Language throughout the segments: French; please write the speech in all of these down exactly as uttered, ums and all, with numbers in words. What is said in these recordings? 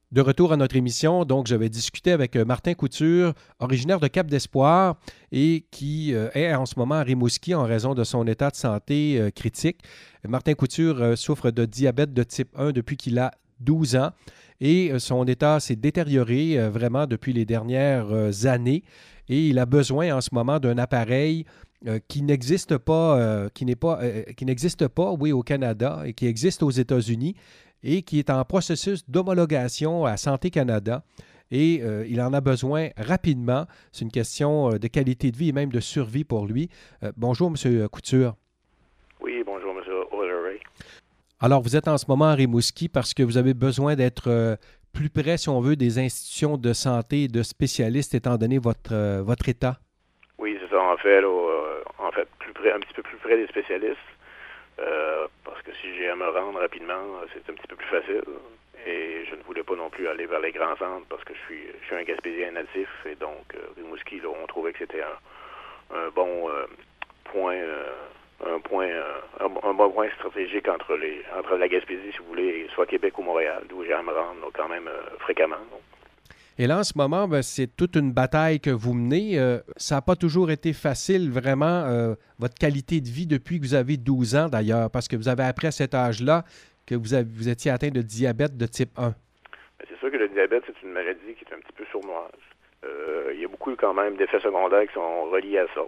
De retour à notre émission, donc je vais discuter avec euh, Martin Couture, originaire de Cap-d'Espoir et qui euh, est en ce moment à Rimouski en raison de son état de santé euh, critique. Martin Couture euh, souffre de diabète de type un depuis qu'il a douze ans et euh, son état s'est détérioré euh, vraiment depuis les dernières euh, années et il a besoin en ce moment d'un appareil euh, qui n'existe pas, euh, qui n'est pas, euh, qui n'existe pas, oui, au Canada et qui existe aux États-Unis et qui est en processus d'homologation à Santé Canada. Et euh, il en a besoin rapidement. C'est une question euh, de qualité de vie et même de survie pour lui. Euh, bonjour, M. Couture. Oui, bonjour, M. O'Leary. Alors, vous êtes en ce moment à Rimouski parce que vous avez besoin d'être euh, plus près, si on veut, des institutions de santé et de spécialistes, étant donné votre, euh, votre état. Oui, c'est ça, en fait, là, euh, en fait, plus près, un petit peu plus près des spécialistes, euh, parce que si j'ai à me rendre rapidement, c'est un petit peu plus facile. Et je ne voulais pas non plus aller vers les grands centres parce que je suis, je suis un Gaspésien natif, et donc euh, Rimouski, là, on trouvait que c'était un, un bon euh, point, euh, un point, euh, un, un bon point stratégique entre les, entre la Gaspésie, si vous voulez, soit Québec ou Montréal, d'où j'ai à me rendre là, quand même euh, fréquemment. Donc. Et là, en ce moment, ben, c'est toute une bataille que vous menez. Euh, ça n'a pas toujours été facile, vraiment, euh, votre qualité de vie depuis que vous avez douze ans, d'ailleurs, parce que vous avez appris à cet âge-là que vous, avez, vous étiez atteint de diabète de type un. Mais c'est sûr que le diabète, c'est une maladie qui est un petit peu sournoise. Euh, il y a beaucoup quand même d'effets secondaires qui sont reliés à ça.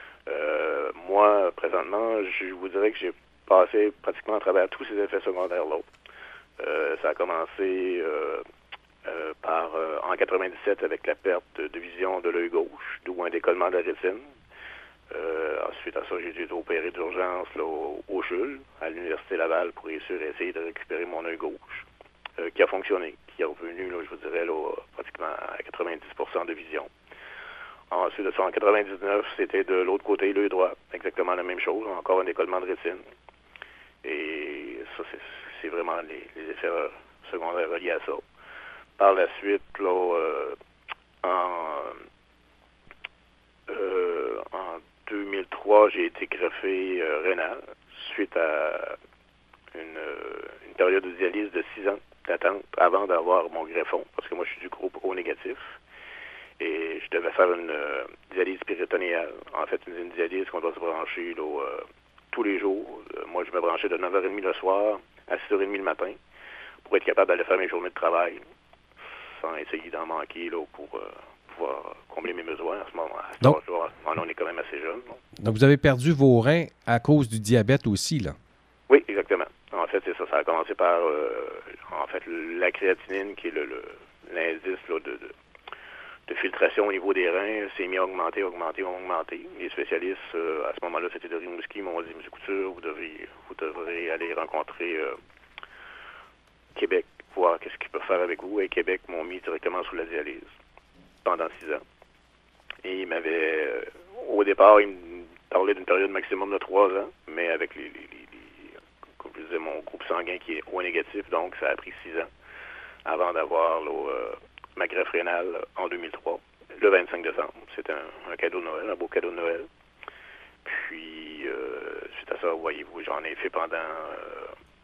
Euh, moi, présentement, je vous dirais que j'ai passé pratiquement à travers tous ces effets secondaires-là. Euh, ça a commencé euh, euh, par euh, en quatre-vingt-dix-sept avec la perte de vision de l'œil gauche, d'où un décollement de la rétine. Euh, ensuite à ça, j'ai été opéré d'urgence là, au, au CHUL, à l'Université Laval, pour réussir à essayer de récupérer mon œil gauche, euh, qui a fonctionné, qui est revenu, là, je vous dirais, là, pratiquement à quatre-vingt-dix pour cent de vision. Ensuite de ça, en quatre-vingt-dix-neuf, c'était de l'autre côté, l'œil droit, exactement la même chose, encore un décollement de rétine. Et ça, c'est, c'est vraiment les, les effets secondaires reliés à ça. Par la suite, là, euh, en, euh, en deux mille trois, j'ai été greffé euh, rénal suite à une, euh, une période de dialyse de six ans d'attente avant d'avoir mon greffon, parce que moi, je suis du groupe O négatif. Et je devais faire une euh, dialyse péritonéale. En fait, une, une dialyse qu'on doit se brancher là, euh, tous les jours. Euh, moi, je me branchais de neuf heures trente le soir à six heures trente le matin pour être capable d'aller faire mes journées de travail sans essayer d'en manquer là, pour euh, pouvoir combler mes besoins. À ce moment-là, à cet Donc, âge-là, à ce moment-là, on est quand même assez jeune. Bon. donc, vous avez perdu vos reins à cause du diabète aussi, là. Oui, exactement. En fait, c'est ça. Ça a commencé par, euh, en fait, la créatinine, qui est le, le, l'indice là, de, de de filtration au niveau des reins s'est mis à augmenter, augmenter, augmenter. Les spécialistes, euh, à ce moment-là, c'était de Rimouski, m'ont dit, M. Couture, vous devrez, vous devrez aller rencontrer euh, Québec, voir qu'est-ce qu'ils peuvent faire avec vous. Et Québec m'ont mis directement sous la dialyse pendant six ans. Et ils m'avaient, euh, au départ, ils me parlaient d'une période maximum de trois ans, mais avec les, les, les, les comme je disais, mon groupe sanguin qui est O négatif, donc ça a pris six ans avant d'avoir là, euh, ma greffe rénale en deux mille trois, le vingt-cinq décembre. C'était un, un cadeau de Noël, un beau cadeau de Noël. Puis, euh, suite à ça, voyez-vous, j'en ai fait pendant euh,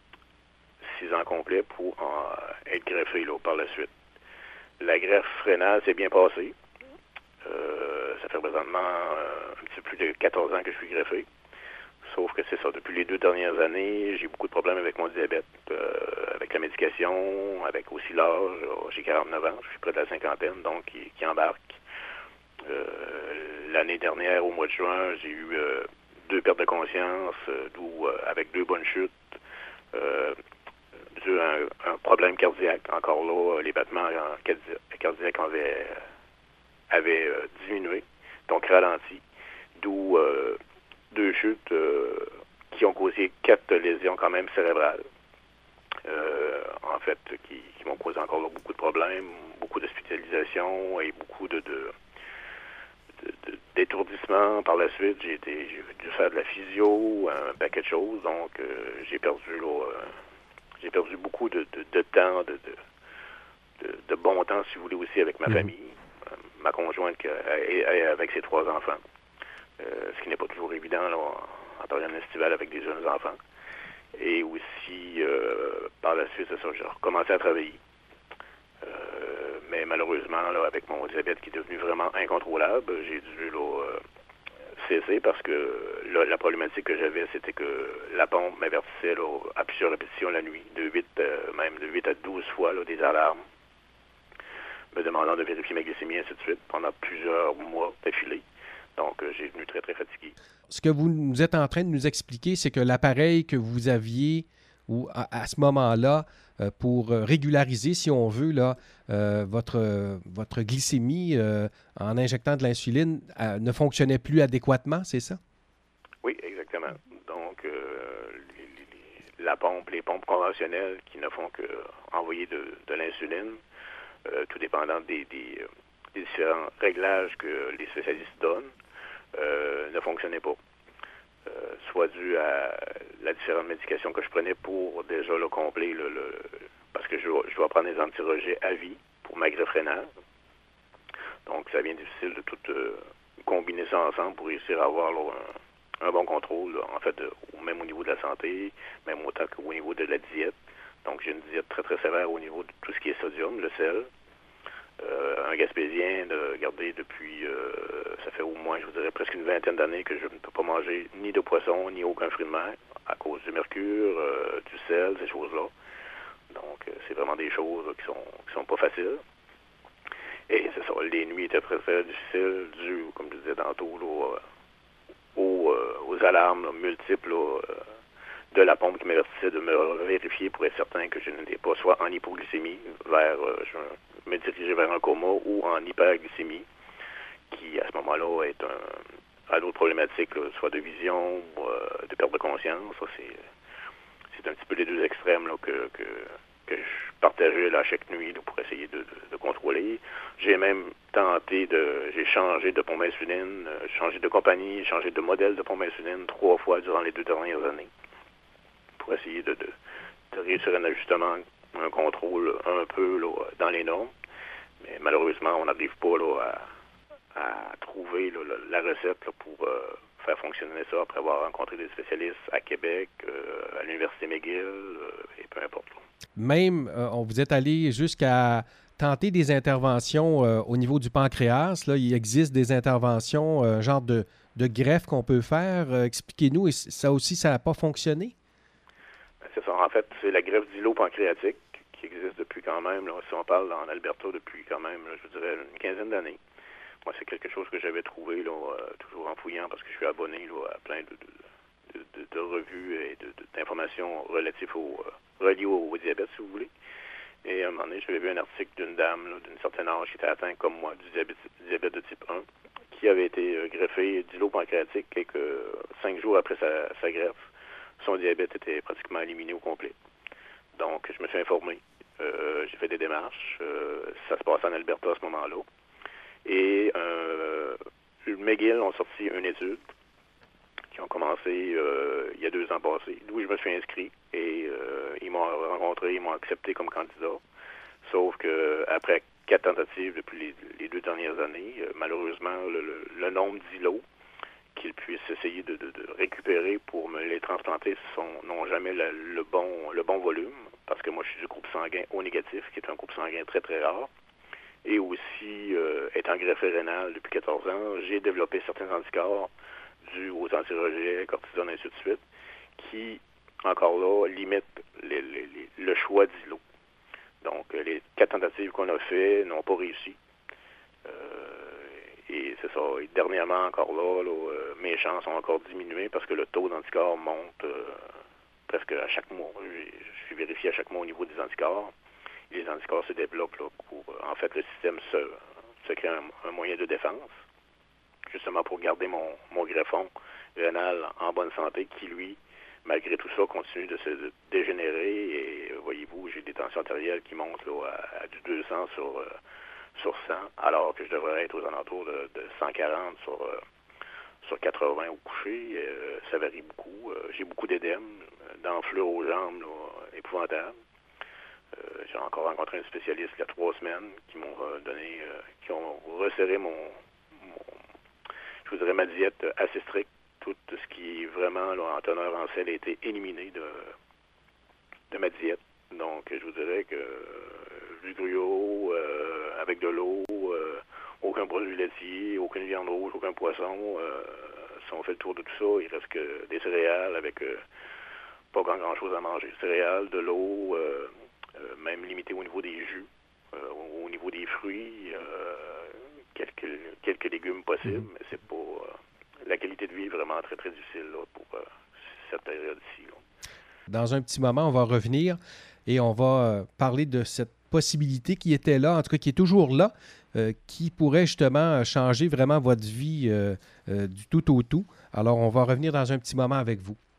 six ans complets pour en, être greffé là, par la suite. La greffe rénale s'est bien passée. Euh, ça fait présentement euh, un petit peu plus de quatorze ans que je suis greffé. Sauf que c'est ça, depuis les deux dernières années, j'ai beaucoup de problèmes avec mon diabète, euh, avec la médication, avec aussi l'âge. J'ai quarante-neuf ans, je suis près de la cinquantaine, donc qui, qui embarque. Euh, l'année dernière, au mois de juin, j'ai eu euh, deux pertes de conscience, euh, d'où euh, avec deux bonnes chutes, euh, dû à un, un problème cardiaque. Encore là, les battements cardiaques avaient, avaient euh, diminué, donc ralenti, d'où euh, deux chutes euh, qui ont causé quatre lésions quand même cérébrales. Euh, en fait, qui, qui m'ont causé encore là, beaucoup de problèmes, beaucoup d'hospitalisation et beaucoup de, de, de, de d'étourdissement. Par la suite, j'ai été j'ai dû faire de la physio, un paquet de choses, donc euh, j'ai perdu là, euh, j'ai perdu beaucoup de, de, de temps, de, de, de, de bon temps, si vous voulez, aussi avec ma Mhm. famille, euh, ma conjointe qui, et, et avec ses trois enfants. Euh, ce qui n'est pas toujours évident là, en période estivale avec des jeunes enfants. Et aussi, euh, par la suite, c'est ça, j'ai recommencé à travailler. Euh, malheureusement, là, avec mon diabète qui est devenu vraiment incontrôlable, j'ai dû là, euh, cesser parce que là, la problématique que j'avais, c'était que la pompe m'avertissait là, à plusieurs répétitions la nuit, de huit, euh, même de huit à douze fois là, des alarmes, me demandant de vérifier ma glycémie, ainsi de suite, pendant plusieurs mois d'affilée. Donc, euh, j'ai venu très, très fatigué. Ce que vous nous êtes en train de nous expliquer, c'est que l'appareil que vous aviez ou à, à ce moment-là, euh, pour régulariser, si on veut, là, euh, votre, euh, votre glycémie euh, en injectant de l'insuline euh, ne fonctionnait plus adéquatement, c'est ça? Oui, exactement. Donc, euh, les, les, la pompe, les pompes conventionnelles qui ne font que envoyer de, de l'insuline, euh, tout dépendant des, des, des différents réglages que les spécialistes donnent, euh, ne fonctionnaient pas. Euh, soit dû à la différente médication que je prenais pour déjà le complet, le, le, parce que je, je dois prendre des antirejets à vie pour ma greffe rénale. Donc, ça devient difficile de tout euh, combiner ça ensemble pour réussir à avoir là, un, un bon contrôle, là, en fait, euh, même au niveau de la santé, même autant qu'au niveau de la diète. Donc, j'ai une diète très, très sévère au niveau de tout ce qui est sodium, le sel. Euh, un Gaspésien de garder depuis, euh, ça fait au moins, je vous dirais, presque une vingtaine d'années que je ne peux pas manger ni de poisson, ni aucun fruit de mer, à cause du mercure, euh, du sel, ces choses-là. Donc, euh, c'est vraiment des choses qui sont qui sont pas faciles. Et c'est ça, les nuits étaient très, très difficiles, dues, comme je disais tantôt, là, aux, euh, aux alarmes là, multiples là, euh, de la pompe qui m'avertissait de me vérifier pour être certain que je n'étais pas soit en hypoglycémie, vers euh, je me diriger vers un coma, ou en hyperglycémie, qui à ce moment-là est un, à d'autres problématiques, là, soit de vision ou euh, de perte de conscience. Ça, c'est, c'est un petit peu les deux extrêmes là, que, que, que je partageais là, chaque nuit là, pour essayer de, de, de contrôler. J'ai même tenté de... J'ai changé de pompe à insuline, euh, changé de compagnie, changé de modèle de pompe à insuline trois fois durant les deux dernières années pour essayer de, de, de réussir un ajustement, un contrôle un peu là, dans les normes. Mais malheureusement, on n'arrive pas là, à, à trouver là, la recette là, pour euh, faire fonctionner ça après avoir rencontré des spécialistes à Québec, euh, à l'Université McGill, euh, et peu importe. Là. Même, euh, on vous êtes allé jusqu'à tenter des interventions euh, au niveau du pancréas. Là, il existe des interventions, un euh, genre de, de greffe qu'on peut faire. Euh, expliquez-nous, et ça aussi, ça n'a pas fonctionné? Ben, c'est ça. En fait, c'est la greffe d'îlot-pancréatique qui existe depuis quand même, là, si on parle en Alberta, depuis quand même, là, je vous dirais, une quinzaine d'années. Moi, c'est quelque chose que j'avais trouvé, là, euh, toujours en fouillant, parce que je suis abonné là, à plein de, de, de, de, de revues et de, de, d'informations relatives au, euh, reliées au, au diabète, si vous voulez. Et à un moment donné, j'avais vu un article d'une dame là, d'une certaine âge qui était atteinte, comme moi, du diabète, du diabète de type un, qui avait été euh, greffé d'îlot-pancréatique et que euh, cinq jours après sa, sa greffe, son diabète était pratiquement éliminé au complet. Donc, je me suis informé. Euh, j'ai fait des démarches. Euh, ça se passe en Alberta à ce moment-là. Et euh, McGill ont sorti une étude qui ont commencé euh, il y a deux ans passés, d'où je me suis inscrit. Et euh, ils m'ont rencontré, ils m'ont accepté comme candidat. Sauf que après quatre tentatives depuis les, les deux dernières années, euh, malheureusement, le, le, le nombre d'îlots qu'ils puissent essayer de, de, de récupérer pour me les transplanter sont, n'ont jamais le, le bon le bon volume, parce que moi je suis du groupe sanguin O négatif, qui est un groupe sanguin très très rare. Et aussi, euh, étant greffé rénal depuis quatorze ans, j'ai développé certains anticorps dus aux antirejets, cortisone, ainsi de suite, qui, encore là, limitent les, les, les, le choix d'îlots. Donc, les quatre tentatives qu'on a fait n'ont pas réussi. Euh, et c'est ça. Et dernièrement, encore là, là euh, mes chances ont encore diminué parce que le taux d'anticorps monte euh, presque à chaque mois. Je, je suis vérifié à chaque mois au niveau des anticorps. Les anticorps se développent là, pour, en fait, le système se, se crée un, un moyen de défense, justement pour garder mon, mon greffon rénal en bonne santé, qui, lui, malgré tout ça, continue de se dégénérer. Et voyez-vous, j'ai des tensions artérielles qui montent là, à, à du deux cents sur, euh, sur cent, alors que je devrais être aux alentours de, de cent quarante sur, euh, sur quatre-vingts au coucher. Euh, ça varie beaucoup. Euh, j'ai beaucoup d'édème, d'enflure aux jambes, là, épouvantable. Euh, j'ai encore rencontré un spécialiste il y a trois semaines qui m'ont euh, donné, euh, qui ont resserré mon, mon, je vous dirais, ma diète assez stricte. Tout ce qui est vraiment là, en teneur en sel a été éliminé de, de ma diète. Donc, je vous dirais que euh, du gruau, euh, avec de l'eau, euh, aucun produit laitier, aucune viande rouge, aucun poisson. Euh, si on fait le tour de tout ça, il reste que des céréales avec euh, pas grand-chose à manger. Céréales, de l'eau, euh, euh, même limité au niveau des jus, euh, au niveau des fruits, euh, quelques, quelques légumes possibles, mm-hmm. mais c'est pas... Euh, la qualité de vie est vraiment très, très difficile là, pour euh, cette période-ci. Là. Dans un petit moment, on va revenir et on va euh, parler de cette possibilité qui était là, en tout cas qui est toujours là, euh, qui pourrait justement changer vraiment votre vie euh, euh, du tout au tout. Alors, on va revenir dans un petit moment avec vous.